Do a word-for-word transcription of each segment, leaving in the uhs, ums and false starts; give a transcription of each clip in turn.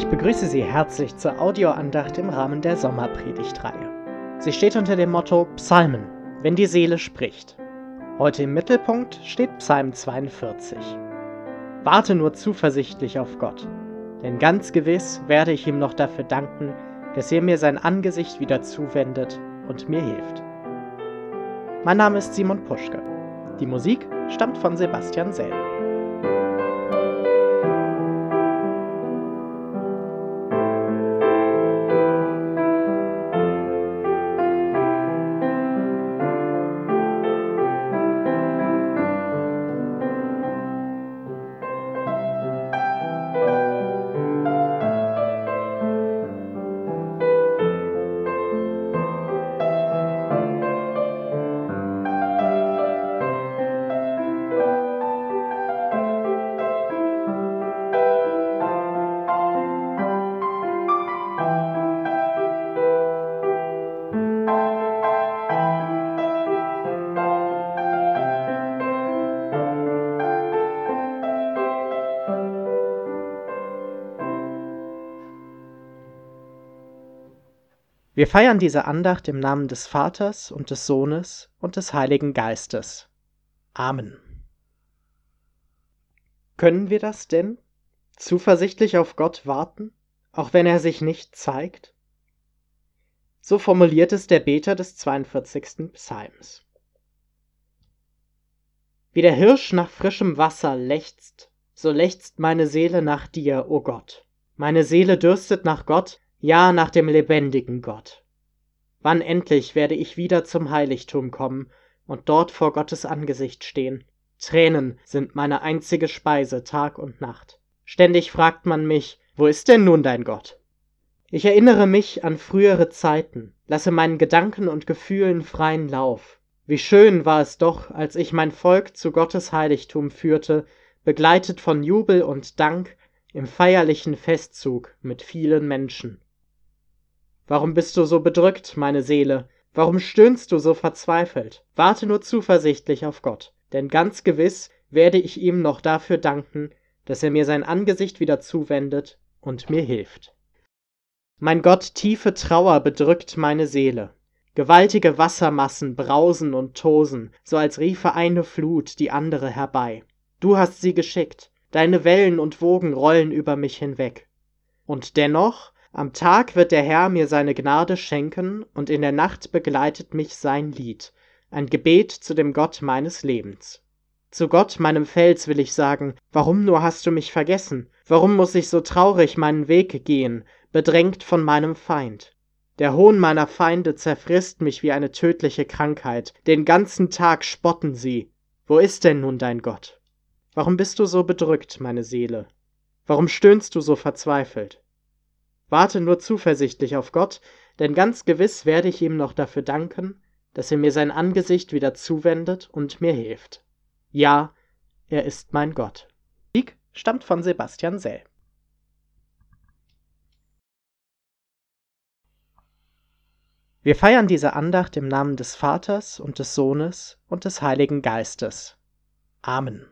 Ich begrüße Sie herzlich zur Audioandacht im Rahmen der Sommerpredigtreihe. Sie steht unter dem Motto Psalmen, wenn die Seele spricht. Heute im Mittelpunkt steht Psalm zweiundvierzig. Warte nur zuversichtlich auf Gott, denn ganz gewiss werde ich ihm noch dafür danken, dass er mir sein Angesicht wieder zuwendet und mir hilft. Mein Name ist Simon Puschke. Die Musik stammt von Sebastian Sell. Wir feiern diese Andacht im Namen des Vaters und des Sohnes und des Heiligen Geistes. Amen. Können wir das denn? Zuversichtlich auf Gott warten, auch wenn er sich nicht zeigt? So formuliert es der Beter des zweiundvierzigsten Psalms. Wie der Hirsch nach frischem Wasser lechzt, so lechzt meine Seele nach dir, o Gott. Meine Seele dürstet nach Gott, ja, nach dem lebendigen Gott. Wann endlich werde ich wieder zum Heiligtum kommen und dort vor Gottes Angesicht stehen? Tränen sind meine einzige Speise Tag und Nacht. Ständig fragt man mich, wo ist denn nun dein Gott? Ich erinnere mich an frühere Zeiten, lasse meinen Gedanken und Gefühlen freien Lauf. Wie schön war es doch, als ich mein Volk zu Gottes Heiligtum führte, begleitet von Jubel und Dank im feierlichen Festzug mit vielen Menschen. Warum bist du so bedrückt, meine Seele? Warum stöhnst du so verzweifelt? Warte nur zuversichtlich auf Gott, denn ganz gewiss werde ich ihm noch dafür danken, dass er mir sein Angesicht wieder zuwendet und mir hilft. Mein Gott, tiefe Trauer bedrückt meine Seele. Gewaltige Wassermassen brausen und tosen, so als riefe eine Flut die andere herbei. Du hast sie geschickt, deine Wellen und Wogen rollen über mich hinweg. Und dennoch, am Tag wird der Herr mir seine Gnade schenken, und in der Nacht begleitet mich sein Lied, ein Gebet zu dem Gott meines Lebens. Zu Gott, meinem Fels, will ich sagen, warum nur hast du mich vergessen? Warum muss ich so traurig meinen Weg gehen, bedrängt von meinem Feind? Der Hohn meiner Feinde zerfrisst mich wie eine tödliche Krankheit, den ganzen Tag spotten sie. Wo ist denn nun dein Gott? Warum bist du so bedrückt, meine Seele? Warum stöhnst du so verzweifelt? Warte nur zuversichtlich auf Gott, denn ganz gewiss werde ich ihm noch dafür danken, dass er mir sein Angesicht wieder zuwendet und mir hilft. Ja, er ist mein Gott. Die Musik stammt von Sebastian Sell. Wir feiern diese Andacht im Namen des Vaters und des Sohnes und des Heiligen Geistes. Amen.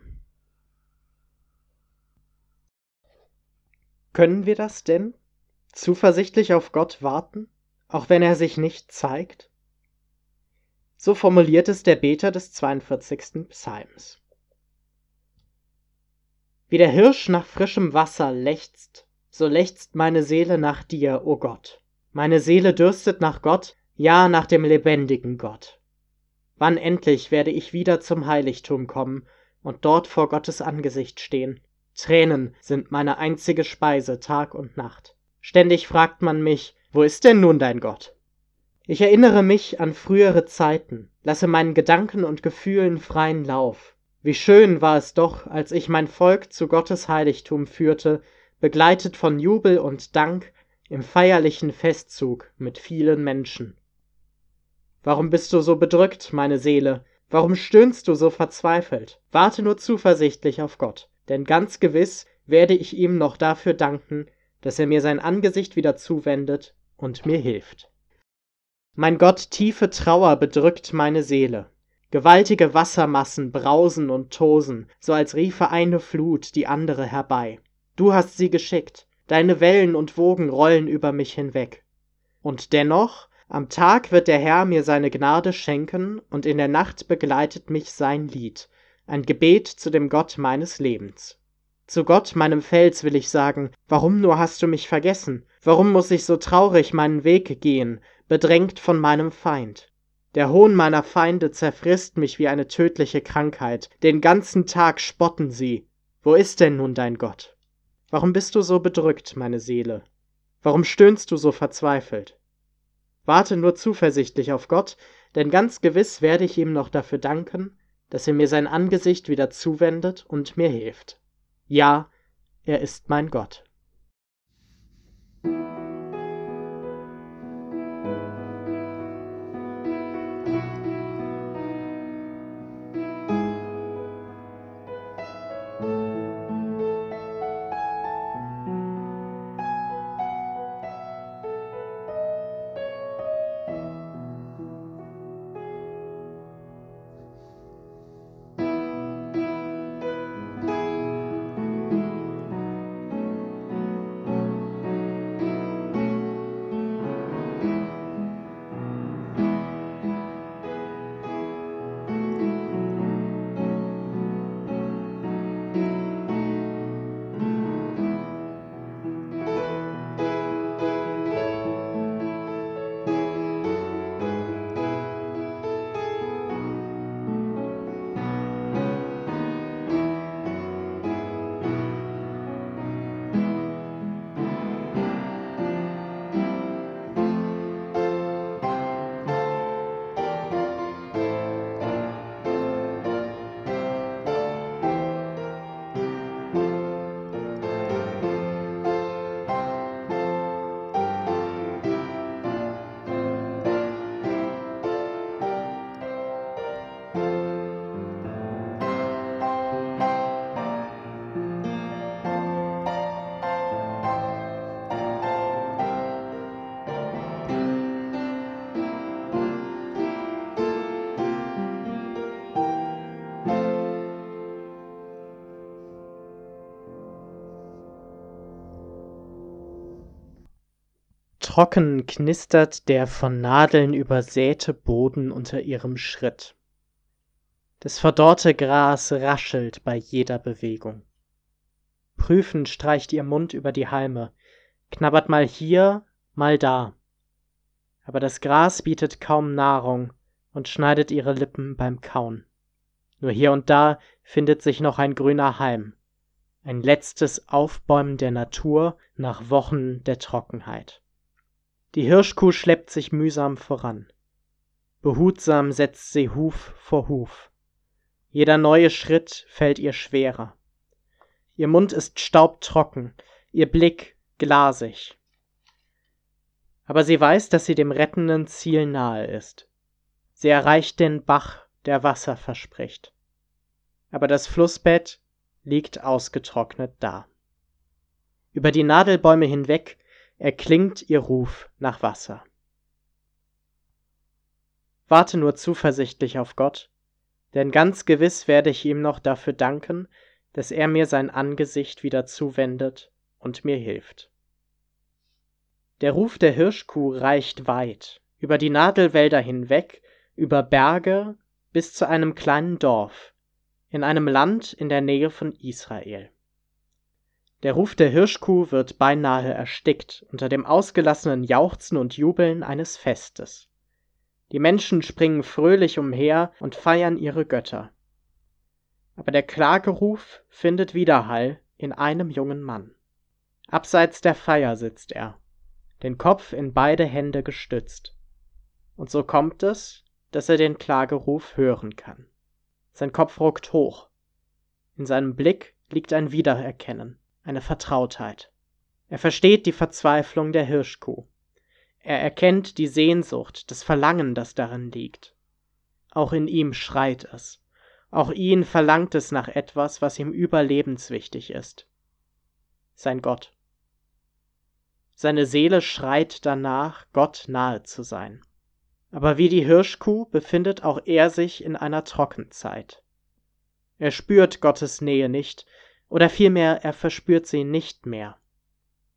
Können wir das denn? Zuversichtlich auf Gott warten, auch wenn er sich nicht zeigt? So formuliert es der Beter des zweiundvierzigsten Psalms. Wie der Hirsch nach frischem Wasser lechzt, so lechzt meine Seele nach dir, o Gott. Meine Seele dürstet nach Gott, ja, nach dem lebendigen Gott. Wann endlich werde ich wieder zum Heiligtum kommen und dort vor Gottes Angesicht stehen? Tränen sind meine einzige Speise Tag und Nacht. Ständig fragt man mich, wo ist denn nun dein Gott? Ich erinnere mich an frühere Zeiten, lasse meinen Gedanken und Gefühlen freien Lauf. Wie schön war es doch, als ich mein Volk zu Gottes Heiligtum führte, begleitet von Jubel und Dank im feierlichen Festzug mit vielen Menschen. Warum bist du so bedrückt, meine Seele? Warum stöhnst du so verzweifelt? Warte nur zuversichtlich auf Gott, denn ganz gewiss werde ich ihm noch dafür danken, dass er mir sein Angesicht wieder zuwendet und mir hilft. Mein Gott, tiefe Trauer bedrückt meine Seele. Gewaltige Wassermassen brausen und tosen, so als riefe eine Flut die andere herbei. Du hast sie geschickt, deine Wellen und Wogen rollen über mich hinweg. Und dennoch, am Tag wird der Herr mir seine Gnade schenken, und in der Nacht begleitet mich sein Lied, ein Gebet zu dem Gott meines Lebens. Zu Gott, meinem Fels, will ich sagen, warum nur hast du mich vergessen? Warum muss ich so traurig meinen Weg gehen, bedrängt von meinem Feind? Der Hohn meiner Feinde zerfrisst mich wie eine tödliche Krankheit. Den ganzen Tag spotten sie. Wo ist denn nun dein Gott? Warum bist du so bedrückt, meine Seele? Warum stöhnst du so verzweifelt? Warte nur zuversichtlich auf Gott, denn ganz gewiss werde ich ihm noch dafür danken, dass er mir sein Angesicht wieder zuwendet und mir hilft. Ja, er ist mein Gott. Trocken knistert der von Nadeln übersäte Boden unter ihrem Schritt. Das verdorrte Gras raschelt bei jeder Bewegung. Prüfend streicht ihr Mund über die Halme, knabbert mal hier, mal da. Aber das Gras bietet kaum Nahrung und schneidet ihre Lippen beim Kauen. Nur hier und da findet sich noch ein grüner Halm, ein letztes Aufbäumen der Natur nach Wochen der Trockenheit. Die Hirschkuh schleppt sich mühsam voran. Behutsam setzt sie Huf vor Huf. Jeder neue Schritt fällt ihr schwerer. Ihr Mund ist staubtrocken, ihr Blick glasig. Aber sie weiß, dass sie dem rettenden Ziel nahe ist. Sie erreicht den Bach, der Wasser verspricht. Aber das Flussbett liegt ausgetrocknet da. Über die Nadelbäume hinweg erklingt ihr Ruf nach Wasser. Warte nur zuversichtlich auf Gott, denn ganz gewiss werde ich ihm noch dafür danken, dass er mir sein Angesicht wieder zuwendet und mir hilft. Der Ruf der Hirschkuh reicht weit, über die Nadelwälder hinweg, über Berge bis zu einem kleinen Dorf, in einem Land in der Nähe von Israel. Der Ruf der Hirschkuh wird beinahe erstickt unter dem ausgelassenen Jauchzen und Jubeln eines Festes. Die Menschen springen fröhlich umher und feiern ihre Götter. Aber der Klageruf findet Widerhall in einem jungen Mann. Abseits der Feier sitzt er, den Kopf in beide Hände gestützt. Und so kommt es, dass er den Klageruf hören kann. Sein Kopf ruckt hoch. In seinem Blick liegt ein Wiedererkennen, eine Vertrautheit. Er versteht die Verzweiflung der Hirschkuh. Er erkennt die Sehnsucht, das Verlangen, das darin liegt. Auch in ihm schreit es. Auch ihn verlangt es nach etwas, was ihm überlebenswichtig ist. Sein Gott. Seine Seele schreit danach, Gott nahe zu sein. Aber wie die Hirschkuh befindet auch er sich in einer Trockenzeit. Er spürt Gottes Nähe nicht, oder vielmehr er verspürt sie nicht mehr.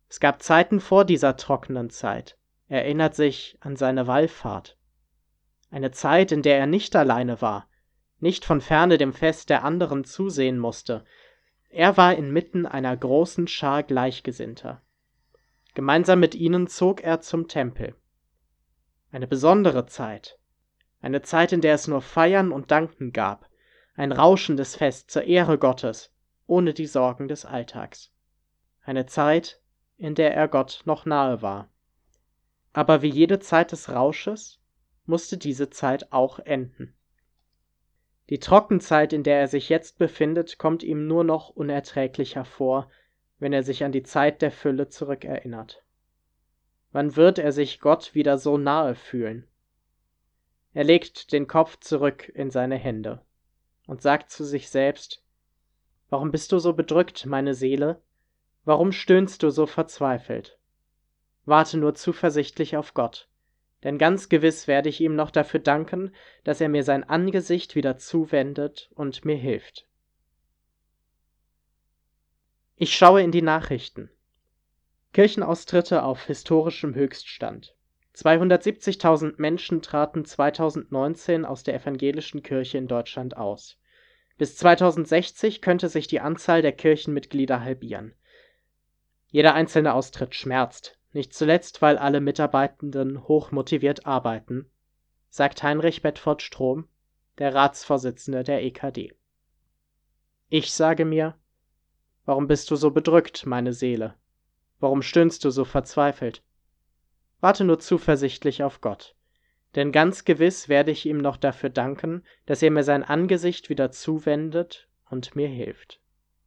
Es gab Zeiten vor dieser trockenen Zeit. Er erinnert sich an seine Wallfahrt. Eine Zeit, in der er nicht alleine war, nicht von ferne dem Fest der anderen zusehen musste. Er war inmitten einer großen Schar Gleichgesinnter. Gemeinsam mit ihnen zog er zum Tempel. Eine besondere Zeit. Eine Zeit, in der es nur Feiern und Danken gab. Ein rauschendes Fest zur Ehre Gottes, ohne die Sorgen des Alltags. Eine Zeit, in der er Gott noch nahe war. Aber wie jede Zeit des Rausches musste diese Zeit auch enden. Die Trockenzeit, in der er sich jetzt befindet, kommt ihm nur noch unerträglicher vor, wenn er sich an die Zeit der Fülle zurückerinnert. Wann wird er sich Gott wieder so nahe fühlen? Er legt den Kopf zurück in seine Hände und sagt zu sich selbst: Warum bist du so bedrückt, meine Seele? Warum stöhnst du so verzweifelt? Warte nur zuversichtlich auf Gott, denn ganz gewiss werde ich ihm noch dafür danken, dass er mir sein Angesicht wieder zuwendet und mir hilft. Ich schaue in die Nachrichten. Kirchenaustritte auf historischem Höchststand. zweihundertsiebzigtausend Menschen traten zweitausendneunzehn aus der evangelischen Kirche in Deutschland aus. Bis zweitausendsechzig könnte sich die Anzahl der Kirchenmitglieder halbieren. Jeder einzelne Austritt schmerzt, nicht zuletzt, weil alle Mitarbeitenden hochmotiviert arbeiten, sagt Heinrich Bedford-Strom, der Ratsvorsitzende der E K D. Ich sage mir: Warum bist du so bedrückt, meine Seele? Warum stöhnst du so verzweifelt? Warte nur zuversichtlich auf Gott, denn ganz gewiss werde ich ihm noch dafür danken, dass er mir sein Angesicht wieder zuwendet und mir hilft.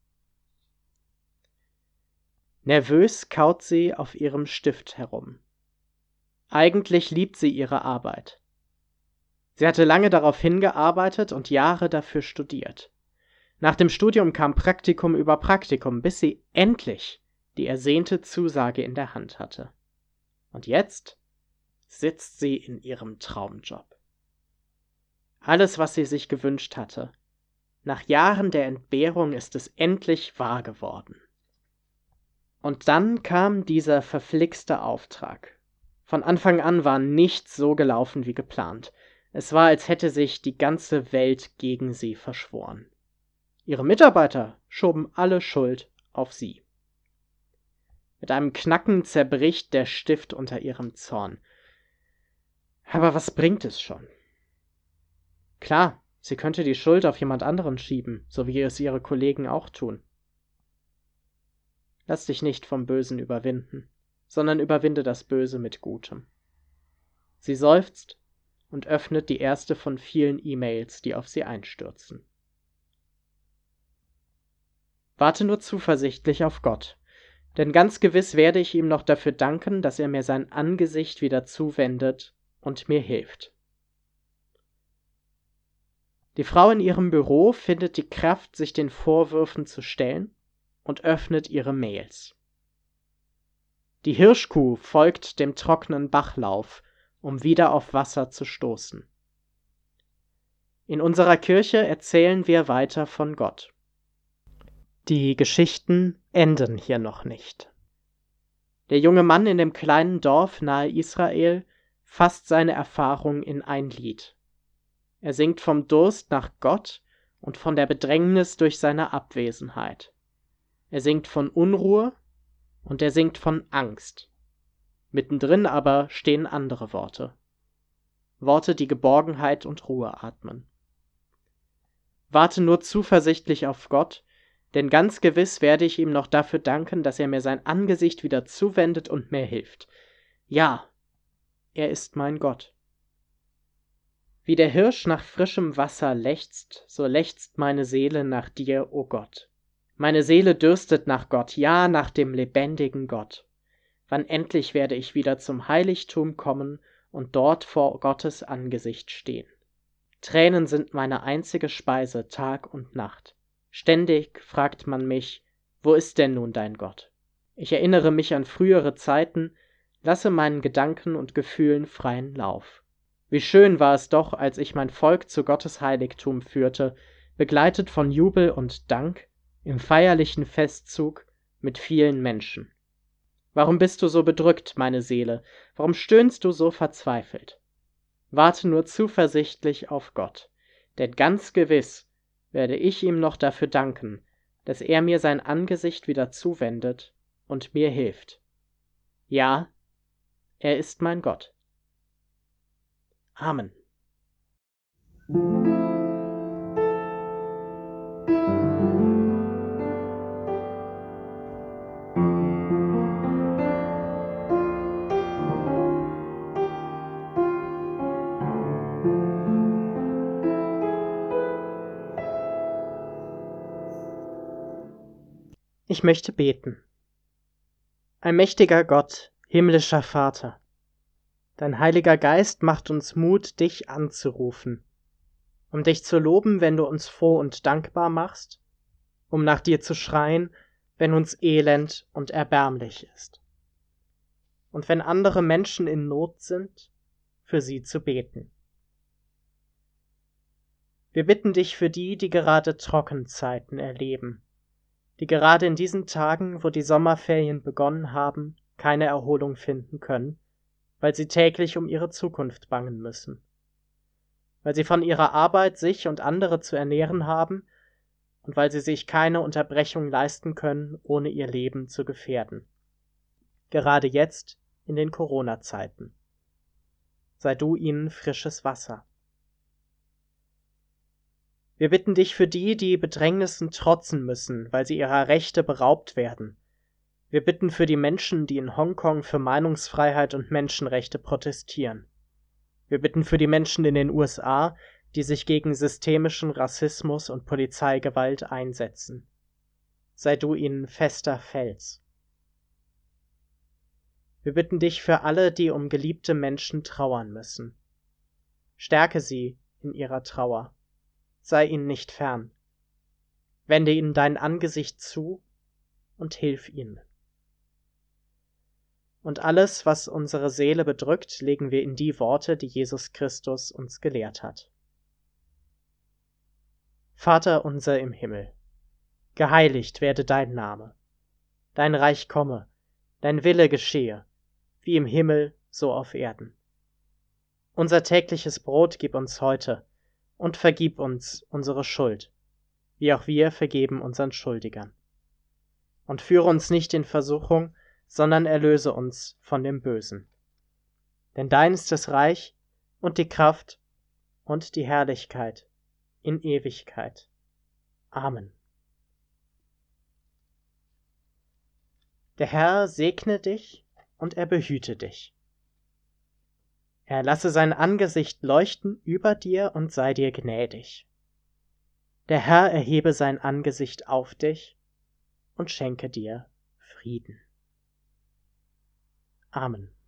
Nervös kaut sie auf ihrem Stift herum. Eigentlich liebt sie ihre Arbeit. Sie hatte lange darauf hingearbeitet und Jahre dafür studiert. Nach dem Studium kam Praktikum über Praktikum, bis sie endlich die ersehnte Zusage in der Hand hatte. Und jetzt sitzt sie in ihrem Traumjob. Alles, was sie sich gewünscht hatte. Nach Jahren der Entbehrung ist es endlich wahr geworden. Und dann kam dieser verflixte Auftrag. Von Anfang an war nichts so gelaufen wie geplant. Es war, als hätte sich die ganze Welt gegen sie verschworen. Ihre Mitarbeiter schoben alle Schuld auf sie. Mit einem Knacken zerbricht der Stift unter ihrem Zorn. Aber was bringt es schon? Klar, sie könnte die Schuld auf jemand anderen schieben, so wie es ihre Kollegen auch tun. Lass dich nicht vom Bösen überwinden, sondern überwinde das Böse mit Gutem. Sie seufzt und öffnet die erste von vielen E-Mails, die auf sie einstürzen. Warte nur zuversichtlich auf Gott, denn ganz gewiss werde ich ihm noch dafür danken, dass er mir sein Angesicht wieder zuwendet und mir hilft. Die Frau in ihrem Büro findet die Kraft, sich den Vorwürfen zu stellen und öffnet ihre Mails. Die Hirschkuh folgt dem trockenen Bachlauf, um wieder auf Wasser zu stoßen. In unserer Kirche erzählen wir weiter von Gott. Die Geschichten enden hier noch nicht. Der junge Mann in dem kleinen Dorf nahe Israel fasst seine Erfahrung in ein Lied. Er singt vom Durst nach Gott und von der Bedrängnis durch seine Abwesenheit. Er singt von Unruhe und er singt von Angst. Mittendrin aber stehen andere Worte. Worte, die Geborgenheit und Ruhe atmen. Warte nur zuversichtlich auf Gott, denn ganz gewiss werde ich ihm noch dafür danken, dass er mir sein Angesicht wieder zuwendet und mir hilft. Ja, er ist mein Gott. Wie der Hirsch nach frischem Wasser lechzt, so lechzt meine Seele nach dir, o Gott. Meine Seele dürstet nach Gott, ja, nach dem lebendigen Gott. Wann endlich werde ich wieder zum Heiligtum kommen und dort vor Gottes Angesicht stehen? Tränen sind meine einzige Speise Tag und Nacht. Ständig fragt man mich, wo ist denn nun dein Gott? Ich erinnere mich an frühere Zeiten, lasse meinen Gedanken und Gefühlen freien Lauf. Wie schön war es doch, als ich mein Volk zu Gottes Heiligtum führte, begleitet von Jubel und Dank, im feierlichen Festzug mit vielen Menschen. Warum bist du so bedrückt, meine Seele? Warum stöhnst du so verzweifelt? Warte nur zuversichtlich auf Gott, denn ganz gewiss werde ich ihm noch dafür danken, dass er mir sein Angesicht wieder zuwendet und mir hilft. Ja, er ist mein Gott. Amen. Ich möchte beten. Allmächtiger Gott, himmlischer Vater, dein Heiliger Geist macht uns Mut, dich anzurufen, um dich zu loben, wenn du uns froh und dankbar machst, um nach dir zu schreien, wenn uns elend und erbärmlich ist. Und wenn andere Menschen in Not sind, für sie zu beten. Wir bitten dich für die, die gerade Trockenzeiten erleben, die gerade in diesen Tagen, wo die Sommerferien begonnen haben, keine Erholung finden können, weil sie täglich um ihre Zukunft bangen müssen, weil sie von ihrer Arbeit sich und andere zu ernähren haben und weil sie sich keine Unterbrechung leisten können, ohne ihr Leben zu gefährden. Gerade jetzt in den Corona-Zeiten. Sei du ihnen frisches Wasser. Wir bitten dich für die, die Bedrängnissen trotzen müssen, weil sie ihrer Rechte beraubt werden. Wir bitten für die Menschen, die in Hongkong für Meinungsfreiheit und Menschenrechte protestieren. Wir bitten für die Menschen in den U S A, die sich gegen systemischen Rassismus und Polizeigewalt einsetzen. Sei du ihnen fester Fels. Wir bitten dich für alle, die um geliebte Menschen trauern müssen. Stärke sie in ihrer Trauer. Sei ihnen nicht fern. Wende ihnen dein Angesicht zu und hilf ihnen. Und alles, was unsere Seele bedrückt, legen wir in die Worte, die Jesus Christus uns gelehrt hat. Vater unser im Himmel, geheiligt werde dein Name. Dein Reich komme, dein Wille geschehe, wie im Himmel, so auf Erden. Unser tägliches Brot gib uns heute und vergib uns unsere Schuld, wie auch wir vergeben unseren Schuldigern. Und führe uns nicht in Versuchung, sondern erlöse uns von dem Bösen. Denn dein ist das Reich und die Kraft und die Herrlichkeit in Ewigkeit. Amen. Der Herr segne dich und er behüte dich. Er lasse sein Angesicht leuchten über dir und sei dir gnädig. Der Herr erhebe sein Angesicht auf dich und schenke dir Frieden. Amen.